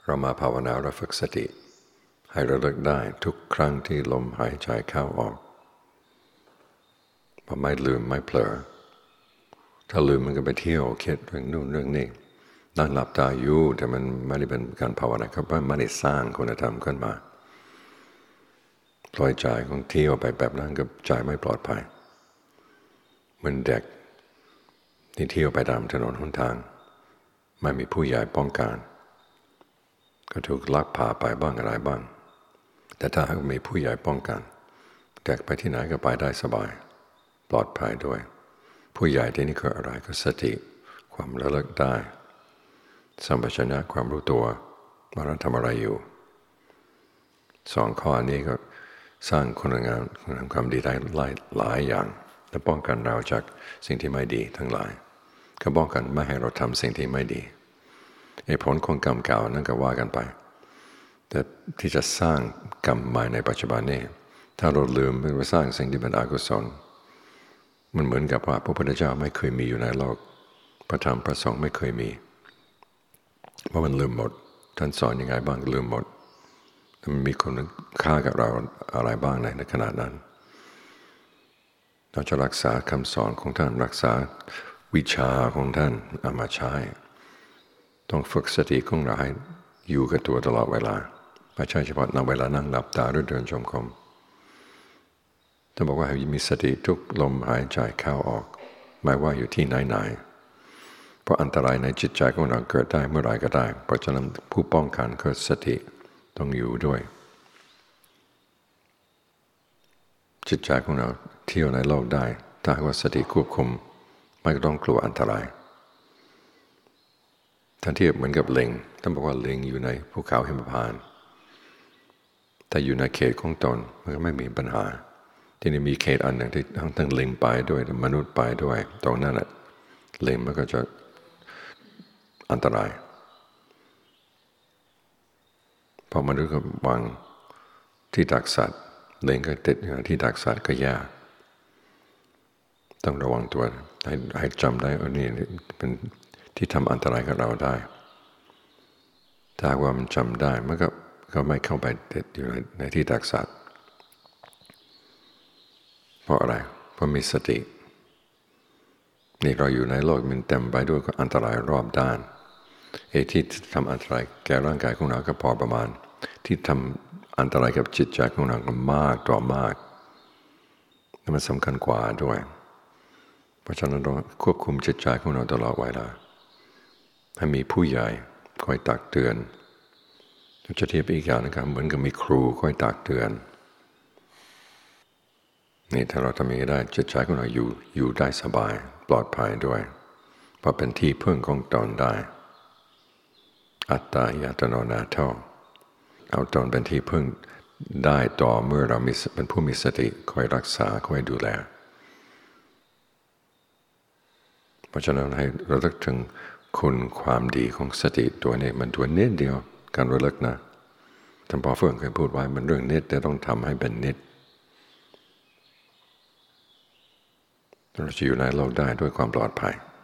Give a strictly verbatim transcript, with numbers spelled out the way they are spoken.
เรามาภาวนาเราฝึกสติให้ระลึกได้ทุกครั้งที่ลมหายใจเข้าออกพอไม่ลืมไม่เผลอถ้าลืมมันก็ไปเที่ยวคิดเรื่องนู่นเรื่องนี้นั่งหลับตาอยู่แต่มันไม่ได้เป็นการภาวนาครับว่าไม่ได้สร้างคุณธรรมขึ้นมาปล่อยใจของเที่ยวไปแบบนั้นก็ใจไม่ปลอดภัยเหมือนเด็กที่เที่ยวไปตามถนนหนทางไม่มีผู้ใหญ่ป้องกันก็ถูกลักพาไปบ้างอะไรบ้างแต่ถ้าหากมีผู้ใหญ่ป้องกันเด็กไปที่ไหนก็ไปได้สบายปลอดภัยด้วยผู้ใหญ่ที่นี่คืออะไรก็สติความระลึกได้สัมปชัญญะความรู้ตัวว่าเราทำอะไรอยู่สองข้อนี้ก็สร้างคุณงามความดีได้หลายหลายอย่างและป้องกันเราจากสิ่งที่ไม่ดีทั้งหลายก็ป้องกันไม่ให้เราทำสิ่งที่ไม่ดีไอ้ผลของกรรมเก่านั่นก็ว่ากันไปแต่ที่จะสร้างกรรมใหม่ในปัจจุบันนี้ถ้าเราลืมไปสร้างสิ่งที่เป็นอกุศลมันเหมือนกับว่าพระพุทธเจ้าไม่เคยมีอยู่ในโลกพระธรรมพระสงฆ์ไม่เคยมีเพราะมันลืมหมดท่านสอนยังไงบ้างลืมหมดมันมีคนฆ่ากับเราอะไรบ้างในขณะนั้นเราจะรักษาคำสอนของท่านรักษาวิชาของท่านเอามาใช้ต้องฝึกสติของเราให้อยู่กับตัวตลอดเวลาไม่ใช่เฉพาะในเวลานั่งหลับตาหรือเดินจงกรมท่านบอกว่าให้มีสติทุกลมหายใจเข้าออกไม่ว่าอยู่ที่ไหนๆเพราะอันตรายในจิตใจของเราเกิดได้เมื่อไรก็ได้เพราะฉะนั้นผู้ป้องกันคือสติต้องอยู่ด้วยจิตใจของเราเที่ยวในโลกได้ถ้าว่าสติควบคุมไม่ต้องกลัวอันตรายท่านเทียบเหมือนกับลิงท่านบอกว่าลิงอยู่ในภูเขาหิมพานต์แต่อยู่ในเขตของตนมันก็ไม่มีปัญหาที่นี่มีเขตอันหนึ่งที่ทั้งทั้งลิงไปด้วยมนุษย์ไปด้วยตรงนั้นแหละลิงมันก็จะอันตรายพอมนุษย์ก็วางที่ดักสัตว์ลิงก็ติดที่ดักสัตว์ก็ยากต้องระวังตัวให้ให้จำได้ว่านี่เป็นที่ทำอันตรายกับเราได้ถ้าว่ามันจำได้มันก็ก็ไม่เข้าไปติดอยู่ในในที่ดักสัตว์เพราะอะไรเพราะมีสตินี่เราอยู่ในโลกมันเต็มไปด้วยอันตรายรอบด้านไอ้ที่ทำอันตรายแก่ร่างกายของเราก็พอประมาณที่ทำอันตรายกับจิตใจของเราก็มากต่อมากและมันสำคัญกว่าด้วยเพราะฉะนั้นเราควบคุมจิตใจของเราตลอดเวลาให้มีผู้ใหญ่คอยตักเตือนจะเทียบอีกอย่างนะครับเหมือนกับมีครูคอยตักเตือนนี่ถ้าเราทำอย่างนี้ได้จิตใจของเราอยู่อยู่ได้สบายปลอดภัยด้วยเพราะเป็นที่พึ่งของตนได้อัตตายาตโนนาโถเอาตนเป็นที่พึ่งได้ต่อเมื่อเราเป็นผู้มีสติคอยรักษาคอยดูแลเพราะฉะนั้นให้ระลึกถึงคุณความดีของสติตัวนี้มันตัวนิดเดียวการระลึกนะท่านพ่อเฟื่องเคยพูดไว้มันเรื่องนิดแต่ต้องทำให้เป็นนิดเราจะอยู่ในโลกได้ด้วยความปลอดภัย